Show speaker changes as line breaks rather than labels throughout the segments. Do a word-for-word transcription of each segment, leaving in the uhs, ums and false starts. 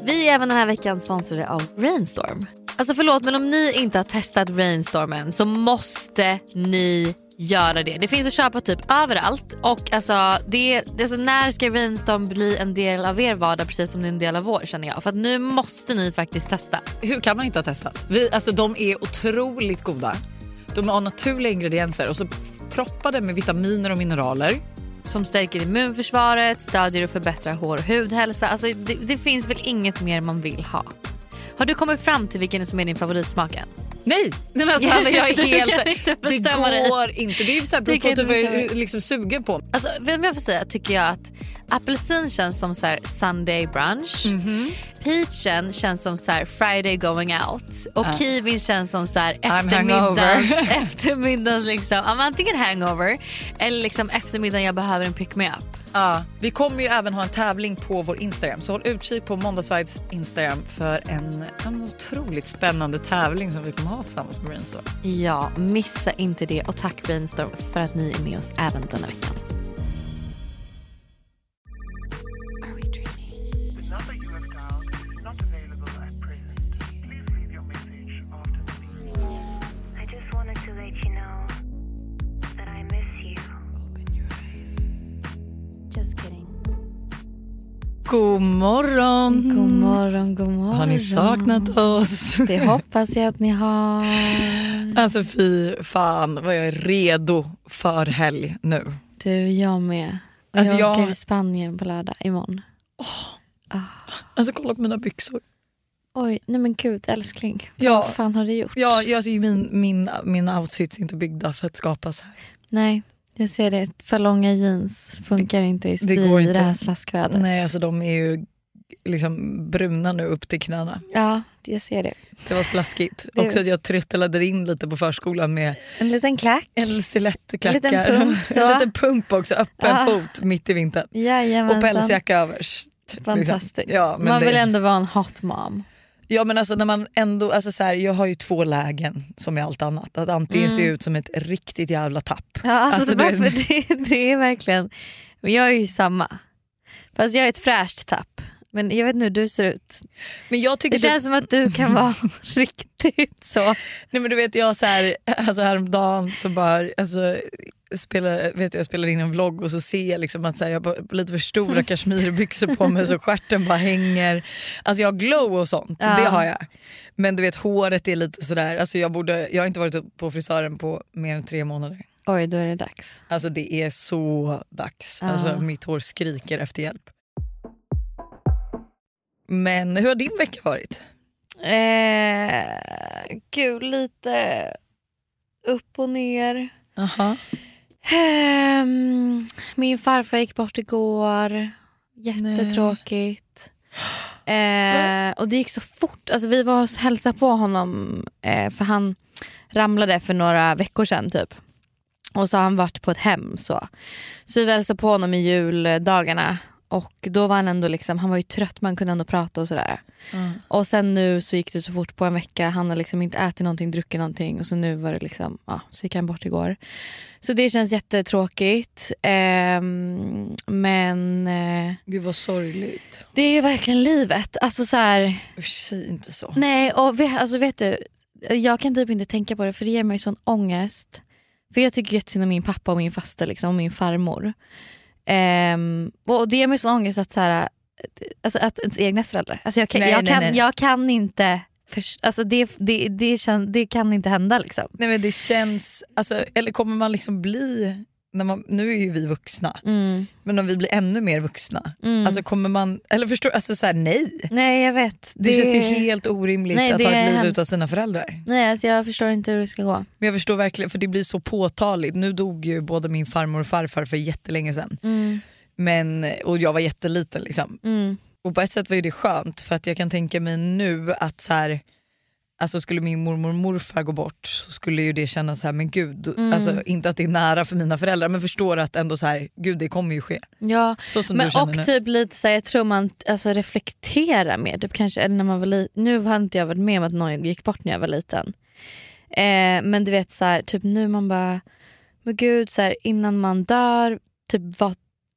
Vi är även den här veckan sponsrade av Rainstorm. Alltså förlåt, men om ni inte har testat Rainstorm än så måste ni göra det. Det finns att köpa typ överallt. Och alltså, det, det, alltså när ska Rainstorm bli en del av er vardag, precis som det är en del av vår, känner jag. För att nu måste ni faktiskt testa.
Hur kan man inte ha testat? Vi, alltså de är otroligt goda. De har naturliga ingredienser och så proppade med vitaminer och mineraler.
Som stärker immunförsvaret, stödjer och förbättrar hår- och hudhälsa. Alltså det, det finns väl inget mer man vill ha. Har du kommit fram till vilken som är din favoritsmaken?
Nej, nej men alltså, Hanna, jag är helt...
det
går
dig.
inte. Det är ju så här, beror på att du är liksom sugen på.
Alltså, om jag får säga, tycker jag att apelsin känns som så här Sunday brunch.
Mm-hmm.
Peachen känns som så här Friday going out. Och uh. kiwin känns som så här
eftermiddags,
eftermiddags liksom, antingen hangover eller liksom eftermiddagen jag behöver en pick me up.
Ja, vi kommer ju även ha en tävling på vår Instagram, så håll utkik på Måndagsvibes Instagram för en, en otroligt spännande tävling som vi kommer ha tillsammans med Brainstorm.
Ja, missa inte det, och tack Brainstorm för att ni är med oss även denna veckan.
God morgon.
God morgon, god morgon.
Har ni saknat oss?
Det hoppas jag att ni har.
Alltså fy fan vad jag är redo för helg nu.
Du, jag med. Jag
alltså,
åker
jag...
i Spanien på lördag imorgon.
Oh. Ah. Alltså kolla på mina byxor.
Oj, nej men gud älskling.
Ja.
Vad fan har du gjort?
Ja, jag ser min, min, min outfits inte byggda för att skapas här.
Nej. Jag ser det, för långa jeans funkar det, inte i stil det, går inte. Det här slaskvädret.
Nej, alltså de är ju liksom bruna nu upp till knäna.
Ja, jag ser det.
Det var slaskigt.
Det...
Också att jag tröttelade in lite på förskolan med
en liten klack.
En stilettklackar.
En liten pump. Så.
En liten pump också, öppen
ja.
fot mitt i vintern.
Jajamensan.
Och pälsjacka överst.
Fantastiskt.
Liksom. Ja, men
man
det...
vill ändå vara en hot mom.
Ja, men alltså när man ändå, alltså så här, jag har ju två lägen som är allt annat. Att antingen mm. se ut som ett riktigt jävla tapp.
Ja, alltså, alltså det,
det,
det, det är verkligen, jag är ju samma. Fast jag är ett fräscht tapp. Men jag vet nu hur du ser ut.
Men jag tycker
det känns det... som att du kan vara riktigt så.
Nej men du vet, jag så här, alltså häromdagen så bara, alltså spelar, vet jag, jag spelar in en vlogg och så ser jag liksom att så här, jag har lite för stora kashmirbyxor på mig så stjärten bara hänger. Alltså jag har glow och sånt, ja. Det har jag. Men du vet, håret är lite sådär, alltså jag, borde, jag har inte varit på frisören på mer än tre månader.
Oj, då är det dags.
Alltså det är så dags. Ja. Alltså mitt hår skriker efter hjälp. Men hur har din vecka varit?
Eh, gud, lite upp och ner.
Aha.
Eh, min farfar gick bort igår. Jättetråkigt. Eh, och det gick så fort. Alltså, vi var och hälsade på honom eh, för han ramlade för några veckor sedan typ. Och så har han varit på ett hem så. Så vi hälsade på honom i juldagarna. Och då var han ändå liksom, han var ju trött, man kunde ändå prata och sådär. Mm. Och sen nu så gick det så fort på en vecka. Han har liksom inte ätit någonting, druckit någonting. Och så nu var det liksom, ja, så gick han bort igår. Så det känns jättetråkigt. Eh, men... Eh,
Gud vad sorgligt.
Det är ju verkligen livet. Alltså så här...
Usch, säg inte så.
Nej, och vet, alltså vet du, jag kan typ inte tänka på det för det ger mig sån ångest. För jag tycker jättesynd om min pappa och min faster liksom, och min farmor. Um, och det är mig så ångest att så här, alltså att ens egna föräldrar, alltså jag kan,
nej,
jag,
nej,
kan
nej.
jag kan inte för, alltså det, det, det, kän, det kan inte hända liksom.
Nej men det känns, alltså, eller kommer man liksom bli när man, nu är ju vi vuxna
mm.
men om vi blir ännu mer vuxna
mm.
alltså kommer man, eller förstår, alltså så här, nej
nej jag vet
det, det känns ju helt orimligt nej, att ha ett liv
hemskt.
utan sina föräldrar.
Nej alltså jag förstår inte hur det ska gå.
Men jag förstår verkligen, för det blir så påtagligt. Nu dog ju både min farmor och farfar för jättelänge sedan.
Mm.
Men, och jag var jätteliten liksom.
Mm.
Och på ett sätt var det skönt för att jag kan tänka mig nu att så här, alltså skulle min mormor och morfar gå bort så skulle ju det kännas så här, men gud,
mm.
alltså inte att det är nära för mina föräldrar men förstår att ändå så här, gud det kommer ju ske.
Ja,
så som
men
du känner
och
nu.
typ lite så här, jag tror man alltså reflekterar mer typ kanske, eller när man var li- nu har inte jag varit med om att någon gick bort när jag var liten. Eh, men du vet så här, typ nu man bara, men gud så här, innan man dör typ vad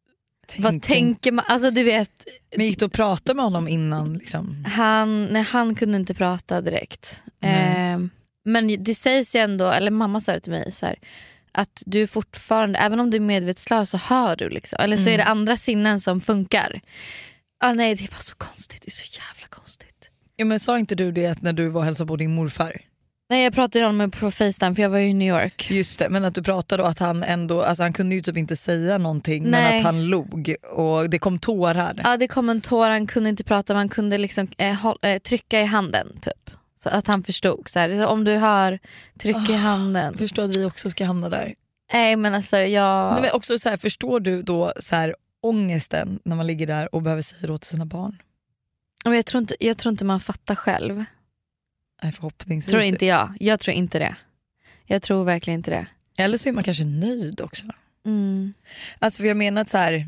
Tänk,
Vad tänker man? Alltså du vet.
Men gick du och pratade med honom innan? Liksom?
Han, nej, han kunde inte prata direkt. Eh, men det sägs ju ändå, eller mamma sa det till mig så här, att du fortfarande, även om du är medvetslös så hör du liksom. Eller så
Mm.
är det andra sinnen som funkar. Ah, nej, det är bara så konstigt, det är så jävla konstigt.
Ja, men sa inte du det när du var och hälsade på din morfar?
Nej, jag pratade om det på FaceTime för jag var ju i New York.
Just det, men att du pratade och att han ändå, alltså han kunde ju typ inte säga någonting.
Nej.
Men att han log och det kom tårar.
Ja, det kom en tår, han kunde inte prata, man kunde liksom eh, håll, eh, trycka i handen typ. Så att han förstod så här, så om du hör tryck oh, i handen.
Förstår att vi också ska hamna där.
Nej men alltså jag...
Nej, men också så här, förstår du då så här, ångesten när man ligger där och behöver säga det till sina barn?
Jag tror inte, jag tror inte man fattar själv.
Nej, förhoppningsvis.
Tror inte jag. Jag tror inte det. Jag tror verkligen inte det.
Eller så är man kanske nöjd också.
Mm.
Alltså för jag menar att så här,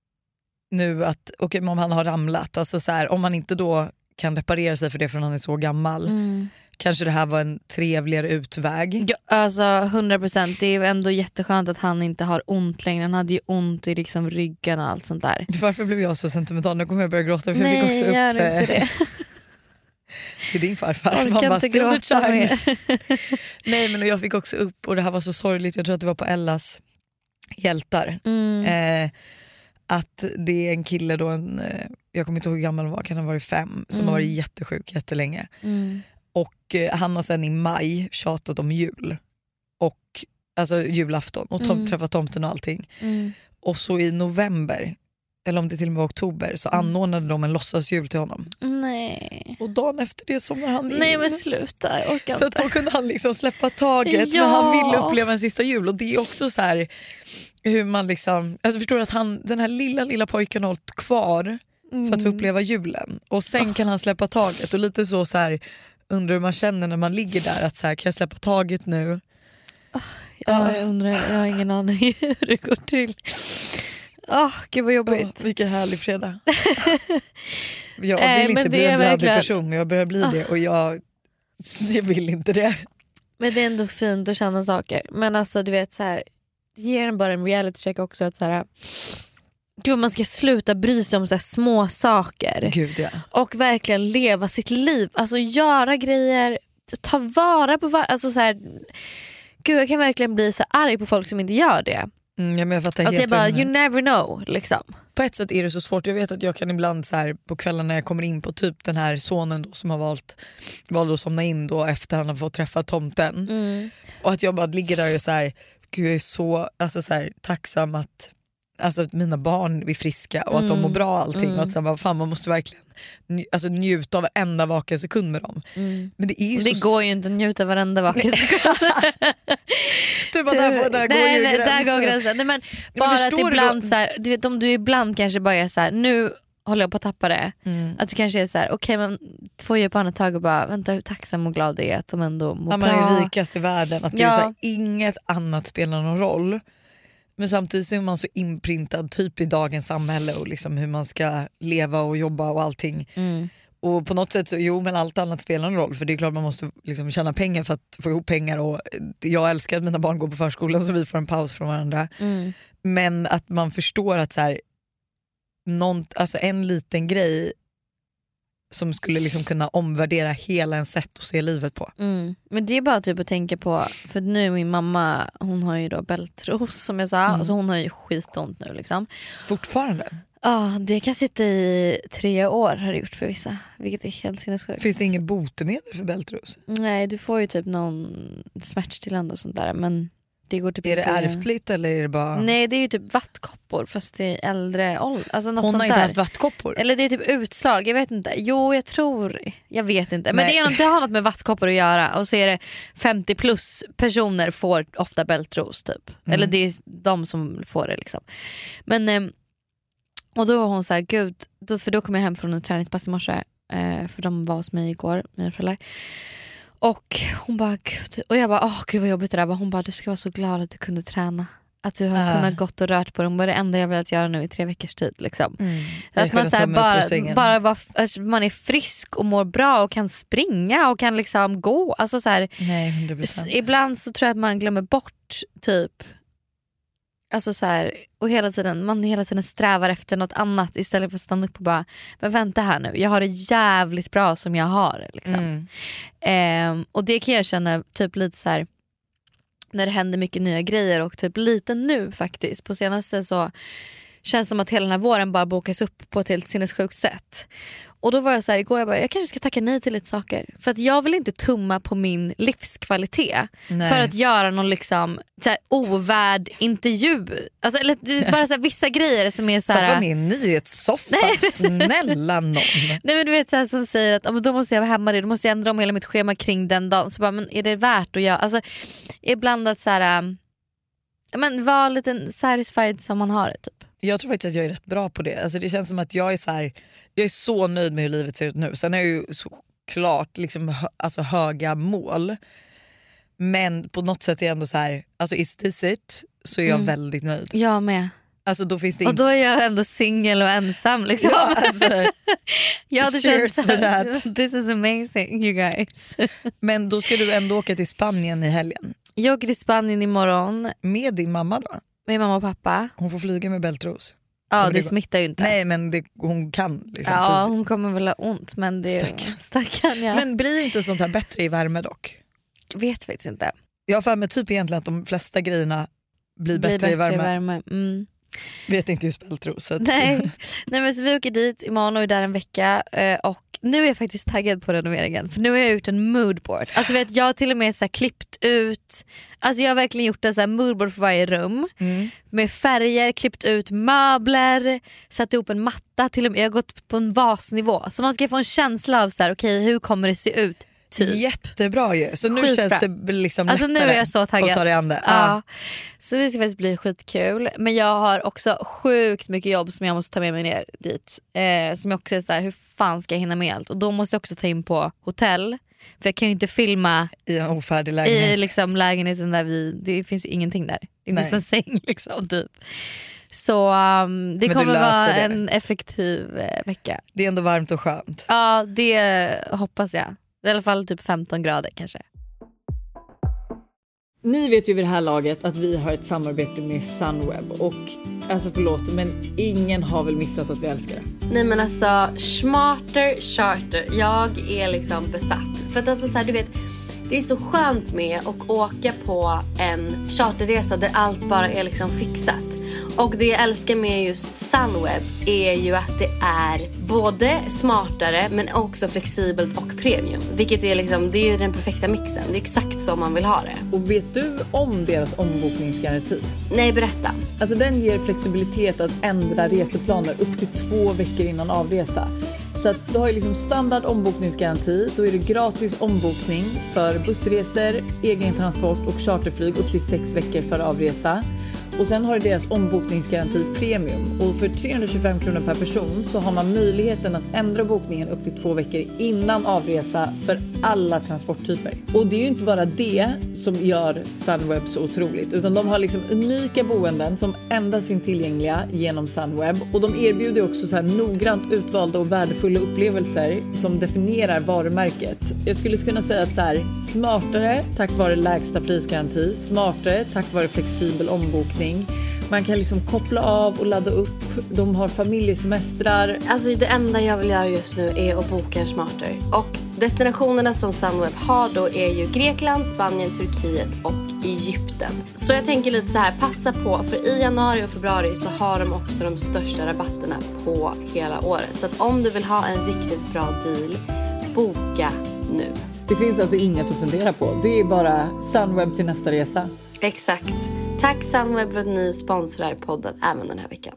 nu att okay, om han har ramlat, alltså så här, om man inte då kan reparera sig för det för han är så gammal. Mm. Kanske det här var en trevligare utväg.
Ja, alltså hundra procent. Det är ju ändå jätteskönt att han inte har ont längre. Han hade ju ont i liksom ryggen och allt sånt där.
Varför blev jag så sentimental? Nu kommer jag börja gråta. För
Nej,
jag fick också upp,
gör inte det.
Det är din farfar.
Jag orkar inte gråta mer.
Nej, men jag fick också upp, och det här var så sorgligt, jag tror att det var på Ellas hjältar.
Mm.
Eh, att det är en kille då, en, jag kommer inte ihåg hur gammal han var, kan han ha varit fem, som
mm.
har varit jättesjuk jättelänge.
Mm.
Och eh, han har sen i maj tjatat om jul. Och, alltså julafton och tom-
mm.
träffat tomten och allting.
Mm.
Och så i november, eller om det till och med var oktober, så anordnade de en låtsasjul till honom.
Nej.
Och dagen efter det somnar han in.
Nej men sluta, jag orkar
så
inte.
då kunde han liksom släppa taget.
Ja.
Men han ville uppleva en sista jul. Och det är också så här hur man liksom, alltså förstår du att han, den här lilla lilla pojken har hållit kvar mm. för att få uppleva julen. Och sen oh. kan han släppa taget. Och lite så, så här, undrar hur man känner när man ligger där, att så här, kan jag släppa taget nu?
Oh, ja, jag undrar, jag har ingen aning hur det går till. Oh, gud vad jobbigt.
Oh, vilken härlig fredag. Jag
Nej,
vill inte
men
bli en blödig
verkligen...
person, men jag börjar bli oh. det och jag, jag vill inte det.
Men det är ändå fint att känna saker. Men alltså du vet så här, det ger en bara en reality check också, att så här, gud, man ska sluta bry sig om så här små saker.
Gud, ja. Och
verkligen leva sitt liv, alltså göra grejer, ta vara på var- alltså så här, gud jag kan verkligen bli så arg på folk som inte gör det.
Mm, ja, men jag fattar
att
helt
jag bara, you never know liksom.
På ett sätt är det så svårt. Jag vet att jag kan ibland så här, på kvällen när jag kommer in på typ den här sonen då, som har valt valt att somna in då efter han har fått träffa tomten. Mm. Och att jag bara ligger där och så här, gud jag är så, alltså så här, tacksam att, alltså att mina barn är friska och att mm. de mår bra och allting. Mm. Och att så här, fan, man måste verkligen nj- alltså, njuta av varenda vaken sekund med dem. Mm. Men det är ju
det
så...
går ju inte att njuta av varenda vaken sekund.
Du bara, där, får, där går
nej,
ju
nej,
gränsen.
där går gränsen. Nej, men bara
men
att ibland så här, du vet, om du ibland kanske bara är så här, nu håller jag på att tappa det. Mm. Att du kanske är så här, okej okay, men två djupa andetag och bara, vänta hur tacksam och glad det är att de ändå mår
ja,
bra.
Man är rikast i världen. Att det
ja.
är så här, inget annat spelar någon roll. Men samtidigt så är man så inprintad typ i dagens samhälle och liksom hur man ska leva och jobba och allting. Mm. Och på något sätt så, jo men allt annat spelar en roll, för det är klart man måste liksom tjäna pengar för att få ihop pengar, och jag älskar att mina barn går på förskolan så vi får en paus från varandra. Mm. Men att man förstår att så här, någon, alltså en liten grej som skulle liksom kunna omvärdera hela en sätt att se livet på. Mm.
Men det är bara typ att tänka på, för nu min mamma, hon har ju då bältros som jag sa, mm. alltså hon har ju skitont nu liksom.
Fortfarande?
Ja, det kan sitta i tre år har det gjort för vissa, vilket är helt sinnessjukt.
Finns det ingen botemedel för bältros?
Nej, du får ju typ någon smärtstillande och sånt där, men det går typ
är
inte...
det ärftligt eller är det bara...
Nej, det är ju typ vattkoppor fast i äldre ålder. Alltså något
hon
sånt
har inte
där.
haft vattkoppor?
Eller det är typ utslag, jag vet inte. Jo, jag tror, jag vet inte. Men det, är något, det har något med vattkoppor att göra. Och så är det femtio plus personer får ofta bältros typ. Mm. Eller det är de som får det liksom. Men... Och då var hon så här, gud, då, för då kom jag hem från en träningspass i morse, eh, för de var hos mig igår, mina föräldrar. Och hon bara, gud, och jag bara, åh gud vad jobbigt det där var. Hon bara, du ska vara så glad att du kunde träna. Att du har äh. kunnat gått och rört på dem. Det var det enda jag velat göra nu i tre veckors tid liksom. Mm. Att man så här, bara, bara var, alltså, man är frisk och mår bra och kan springa och kan liksom gå. Alltså så här,
nej, hundra procent.
Ibland så tror jag att man glömmer bort typ Alltså så här, och hela tiden, man hela tiden strävar efter något annat istället för att stanna upp och bara, men vänta här nu, jag har det jävligt bra som jag har liksom.
Mm.
Eh, och det kan jag känna typ lite så här när det händer mycket nya grejer och typ lite nu faktiskt. På senaste så känns det som att hela den här våren bara bokas upp på ett helt sinnessjukt sätt. Och då var jag så här igår, jag bara, jag kanske ska tacka nej till lite saker. För att jag vill inte tumma på min livskvalitet. Nej. För att göra någon liksom så här, ovärd intervju. Alltså, eller bara så här, vissa grejer som är så här.
För att vara med i en nyhetssoffa, snälla någon.
Nej men du vet så här, som säger att då måste jag vara hemma, då måste jag ändra om hela mitt schema kring den dagen. Så bara, men är det värt att göra? Alltså ibland att så här, men vara lite satisfied som man har det typ.
Jag tror faktiskt att jag är rätt bra på det. Alltså det känns som att jag är så här, jag är så nöjd med hur livet ser ut nu. Sen är jag ju såklart liksom hö, alltså höga mål. Men på något sätt är jag ändå så här, alltså is this it, så är jag mm. väldigt nöjd.
Jag med.
Alltså då finns det
och då är jag ändå singel och ensam liksom.
Ja, alltså,
jag hade
cheers
känt
for that.
This is amazing you guys.
Men då ska du ändå åka till Spanien i helgen.
Jag åker till Spanien imorgon.
Med din mamma då?
Med mamma och pappa.
Hon får flyga med bältros.
Ja, det, det smittar ju inte.
Nej, men det, hon kan liksom
ja,
fysiskt.
hon kommer väl ha ont, men det
Stackarn.
Stackarn, ja.
Men blir inte sånt här bättre i värme dock?
Vet faktiskt inte.
Jag har för mig typ egentligen att de flesta grejerna blir,
blir
bättre,
bättre
i värme.
I värme. Mm.
Vet inte just bältros.
Nej. Nej, men så vi åker dit imorgon och är där en vecka och nu är jag faktiskt taggad på renoveringen. För nu har jag gjort en moodboard. Alltså vet, jag har till och med så här klippt ut, alltså jag har verkligen gjort en så här moodboard för varje rum. Mm. Med färger, klippt ut möbler, satt ihop en matta, till och med jag har gått på en vasnivå. Så man ska få en känsla av så här, okej, hur kommer det se ut? Typ.
Jättebra ju. Så nu
skitbra.
Känns det liksom
alltså,
lättare
nu är jag så taggad.
att ta det an det.
Ja.
Ah.
Så det ska faktiskt bli skitkul. Men jag har också sjukt mycket jobb som jag måste ta med mig ner dit. Eh, som jag också är så här, hur fan ska jag hinna med allt? Och då måste jag också ta in på hotell. För jag kan ju inte filma
i en ofärdig lägenhet.
I liksom lägenheten där vi, det finns ju ingenting där. Det finns en säng liksom typ. Så um, det Men kommer vara det. En effektiv eh, vecka.
Det är ändå varmt och skönt.
Ja, det hoppas jag. I alla fall typ femton grader kanske.
Ni vet ju vid det här laget att vi har ett samarbete med Sunweb. Och alltså förlåt, men ingen har väl missat att vi älskar det.
Nej men alltså, smarter charter. Jag är liksom besatt. För att alltså så här, du vet, det är så skönt med att åka på en charterresa där allt bara är liksom fixat. Och det jag älskar med just Sunweb är ju att det är både smartare men också flexibelt och premium. Vilket är liksom, det är ju den perfekta mixen. Det är exakt så man vill ha det.
Och vet du om deras ombokningsgaranti?
Nej, berätta.
Alltså den ger flexibilitet att ändra reseplaner upp till två veckor innan avresa. Så att du har ju liksom standard ombokningsgaranti. Då är det gratis ombokning för bussresor, egen transport och charterflyg upp till sex veckor för avresa. Och sen har du deras ombokningsgaranti premium. Och för trehundratjugofem kronor per person så har man möjligheten att ändra bokningen upp till två veckor innan avresa för alla transporttyper. Och det är ju inte bara det som gör Sunweb så otroligt. Utan de har liksom unika boenden som endast finns tillgängliga genom Sunweb. Och de erbjuder också så här noggrant utvalda och värdefulla upplevelser som definierar varumärket. Jag skulle kunna säga att så här, smartare tack vare lägsta prisgaranti. Smartare tack vare flexibel ombokning. Man kan liksom koppla av och ladda upp. De har familjesemestrar.
Alltså det enda jag vill göra just nu är att boka en smarter. Och destinationerna som Sunweb har då är ju Grekland, Spanien, Turkiet och Egypten. Så jag tänker lite så här, passa på. För i januari och februari så har de också de största rabatterna på hela året. Så att om du vill ha en riktigt bra deal, boka nu.
Det finns alltså inget att fundera på. Det är bara Sunweb till nästa resa.
Exakt. Tack Sunweb för att ni sponsrar podden även den här veckan.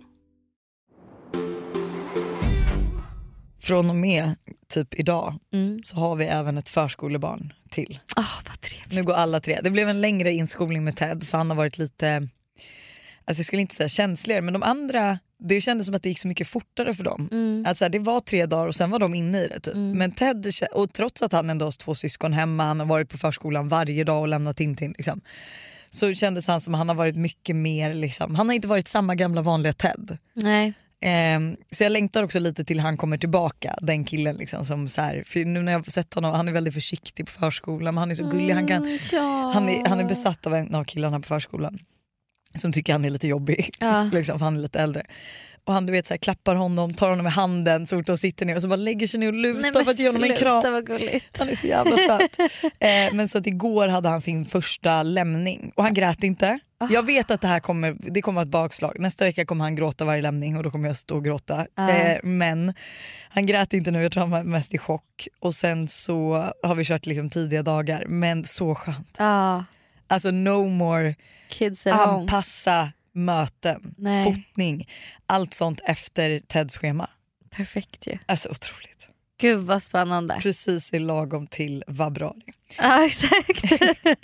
Från och med typ idag
mm.
så har vi även ett förskolebarn till.
Oh, vad trevligt.
Nu går alla tre. Det blev en längre inskolning med Ted för han har varit lite, alltså jag skulle inte säga känsligare, men de andra, det kändes som att det gick så mycket fortare för dem.
Mm.
Alltså det var tre dagar och sen var de inne i det typ.
Mm.
Men Ted, och trots att han ändå har två syskon hemma, han har varit på förskolan varje dag och lämnat in till liksom. Så kändes han som att han har varit mycket mer liksom, han har inte varit samma gamla vanliga Ted.
Nej.
Eh, så jag längtar också lite till han kommer tillbaka, den killen liksom, som så här, för nu när jag har sett honom, han är väldigt försiktig på förskolan, men han är så gullig, han, kan,
mm, ja.
han, är, han är besatt av en av killarna på förskolan. som tycker han är lite jobbig.
Ja.
liksom, för han är lite äldre. Och han du vet så här, klappar honom, tar honom i handen så fort de sitter ner och så bara lägger sig ner och lutar.
Nej, men
för att ge honom en
sluta,
kram.
vad gulligt.
Han är så jävla söt. eh, men så att igår hade han sin första lämning och han grät inte. Jag vet att det här kommer, det kommer att vara ett bakslag. Nästa vecka kommer han gråta varje lämning och då kommer jag stå och gråta.
Ah.
Eh, men han grät inte nu, jag tror han var mest i chock. Och sen så har vi kört liksom tidiga dagar, men så skönt.
Ja.
Alltså no more
Kids at home.
anpassa möten,
Nej.
fotning, allt sånt efter Teds schema.
Perfekt ju.
Alltså otroligt.
Gud vad spännande.
Precis i lagom till vabbrari.
Ja, exakt.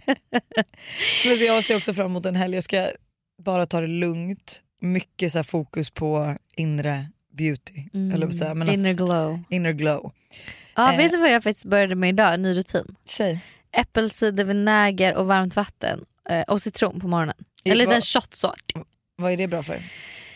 Men jag ser också fram emot en helg. Jag ska bara ta det lugnt. Mycket så här fokus på inre beauty.
Mm.
Eller vad säga. Men
Inner
alltså,
glow.
inner glow.
Ja,
Eh.
vet du vad jag faktiskt började med idag? En ny rutin.
Säg.
Äppelcidervinäger och varmt vatten eh, och citron på morgonen.
I
En liten
vad-
shotsort.
Vad är det bra för?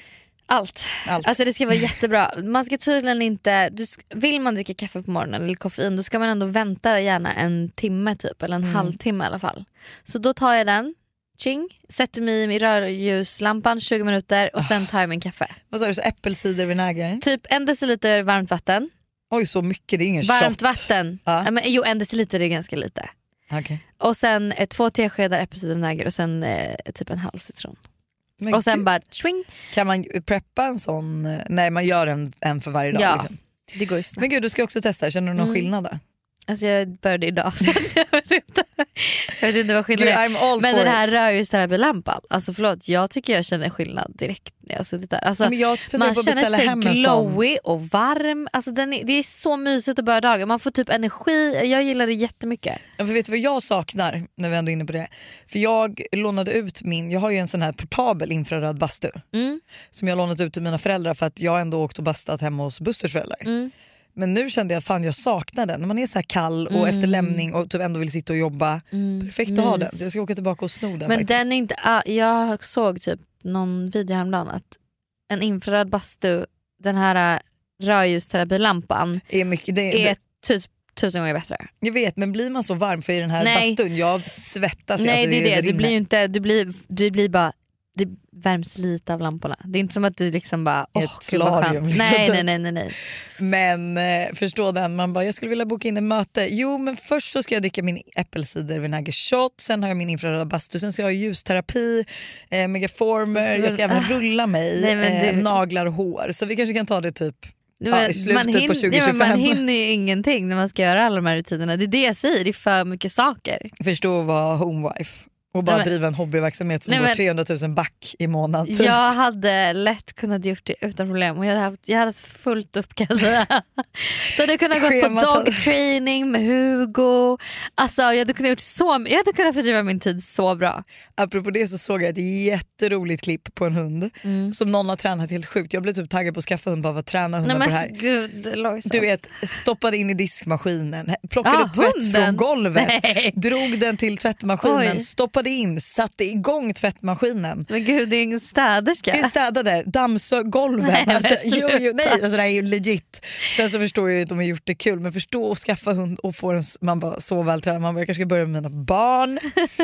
Allt.
Allt.
Alltså det ska vara jättebra. Man ska tydligen inte, du sk- vill man dricka kaffe på morgonen eller koffein, då ska man ändå vänta gärna en timme typ, eller en
Mm.
halvtimme i alla fall. Så då tar jag den, ching, sätter mig i rörljuslampan tjugo minuter och sen tar jag min kaffe.
Vad sa du? Så äppelcidervinäger?
Typ en deciliter varmt vatten.
Oj, så mycket. Det är ingen
Varmt
shot.
vatten.
Ja.
Ja, men, jo, en deciliter är ganska lite.
Okay.
Och sen eh, två teskedar äppelcidervinäger och sen eh, typ en halv citron.
Men
Och sen
gud,
bara swing.
kan man preppa en sån? Nej, man gör en, en för varje dag.
Ja.
Liksom.
Det går ju snabbt.
Men gud, du ska också testa. Känner du någon
Mm.
skillnad då?
Alltså jag började idag så att jag vet inte. Jag vet inte vad
Gud,
skillnaden är.
I'm all
Men
for
den här
it.
rörljusterapilampan, alltså förlåt, jag tycker jag känner skillnad direkt när jag har suttit där. Alltså,
Ja, men jag funderar
man
på att
känner
beställa
sig
hem en sån.
glowy och varm. Alltså den är, det är så mysigt att börja dagen. Man får typ energi. Jag gillar det jättemycket.
Ja, för vet du vad jag saknar när vi ändå är inne på det? För jag lånade ut min, jag har ju en sån här portabel infraröd bastu
Mm.
som jag lånat ut till mina föräldrar för att jag ändå åkt och bastat hemma hos Busters föräldrar.
Mm.
Men nu kände jag fan jag saknar den. När man är så här kall och
Mm.
efter lämning och typ ändå vill sitta och jobba.
Mm.
Perfekt att ha den.
Mys.
Så jag ska åka tillbaka och sno den
Men
faktiskt.
den är inte, ah, jag såg typ någon video häromdagen att en infraröd bastu, den här rörljusterapilampan
är mycket, det,
är
det,
typ tusen gånger bättre.
jag vet, men blir man så varm för i den här
Nej.
bastun, jag svettas.
Nej
alltså,
det är det, du
rinner.
blir ju inte, du blir, du blir bara, det värms lite av lamporna. Det är inte som att du liksom bara, åh
Ett
gud vad skönt.
solarium, liksom.
Nej nej nej nej nej.
Men eh, förstå den, man bara jag skulle vilja boka in ett möte. Jo men först så ska jag dricka min äppelcidervinägershot, sen har jag min infraröda bastu, sen ska jag ha ljusterapi, eh, megaformer, jag ska även rulla mig,
Nej, men
eh,
du-
naglar och hår. Så vi kanske kan ta det typ
Men,
ja, i slutet
man,
på
hin-
tjugo
ja, men man
tjugofem.
hinner ju ingenting när man ska göra alla de här rutinerna. Det är det jag säger, det är för mycket saker.
Förstå att vara homewife och bara
Nej, men-
driva en hobbyverksamhet som
Nej,
går
men-
trehundratusen back i månaden. Typ.
Jag hade lätt kunnat gjort det utan problem och jag hade haft, jag hade haft fullt upp kan jag säga. Då hade jag kunnat gå på
Schemat hade-
dog training med Hugo. Alltså jag hade kunnat gjort så, jag hade kunnat fördriva min tid så bra.
Apropå det så såg jag ett jätteroligt klipp på en hund
Mm.
som någon har tränat helt sjukt. Jag blev typ taggad på att skaffa hund bara för att träna hundar
Nej
på det här.
men gud, det låg så.
Du vet, stoppade in i diskmaskinen, plockade
Ah,
upp tvätt
hunden?
från golvet,
Nej.
drog den till tvättmaskinen,
Oj.
stoppade in, satte igång tvättmaskinen.
Men gud det är ingen städerska.
Vi städade, dammsög golven.
Nej, men
alltså, jo, jo,
sluta.
nej, alltså, det här är ju legit. Sen så förstår jag ju att de har gjort det kul, men förstå att skaffa hund och få den, man bara så vältränad. Man bara, jag kanske ska börja med mina barn.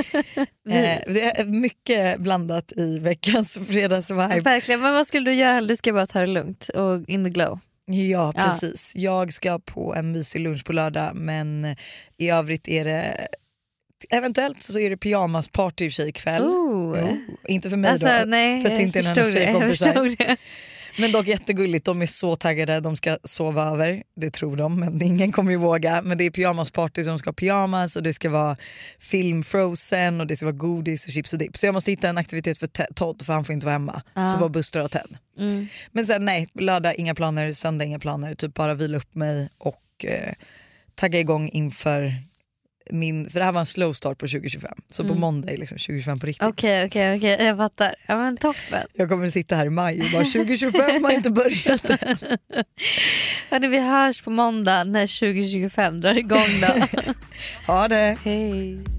eh, det är mycket blandat i veckans fredagsvibe.
Verkligen, men vad skulle du göra? Du ska bara ta det lugnt och in the glow.
Ja
Ja.
precis, jag ska på en mysig lunch på lördag, men i övrigt är det eventuellt så är det pyjamasparty i sig ikväll.
Ooh.
Jo, inte för mig
Alltså,
då,
nej,
för att det inte är
jag
några
förstod det, jag
tjejkompisar.
förstod det.
Men dock jättegulligt, de är så taggade, de ska sova över, det tror de, men ingen kommer ju våga. Men det är pyjamasparty som ska ha pyjamas och det ska vara film Frozen och det ska vara godis och chips och dipp. Så jag måste hitta en aktivitet för Te- Todd för han får inte vara hemma.
Ja.
Så var Buster och Ted.
Mm.
Men sen nej, lördag inga planer, söndag inga planer, typ bara vila upp mig och eh, tagga igång inför min, för det här var en slow start på tjugo tjugofem. Så på
Mm.
måndag är liksom tjugo tjugofem på riktigt.
Okej okej okej, jag fattar. Ja men toppen.
Jag kommer att sitta här i maj och bara tjugo tjugofem har inte börjat än.
Hörni, vi hörs på måndag när tjugo tjugofem drar igång då.
Ha det!
Hej.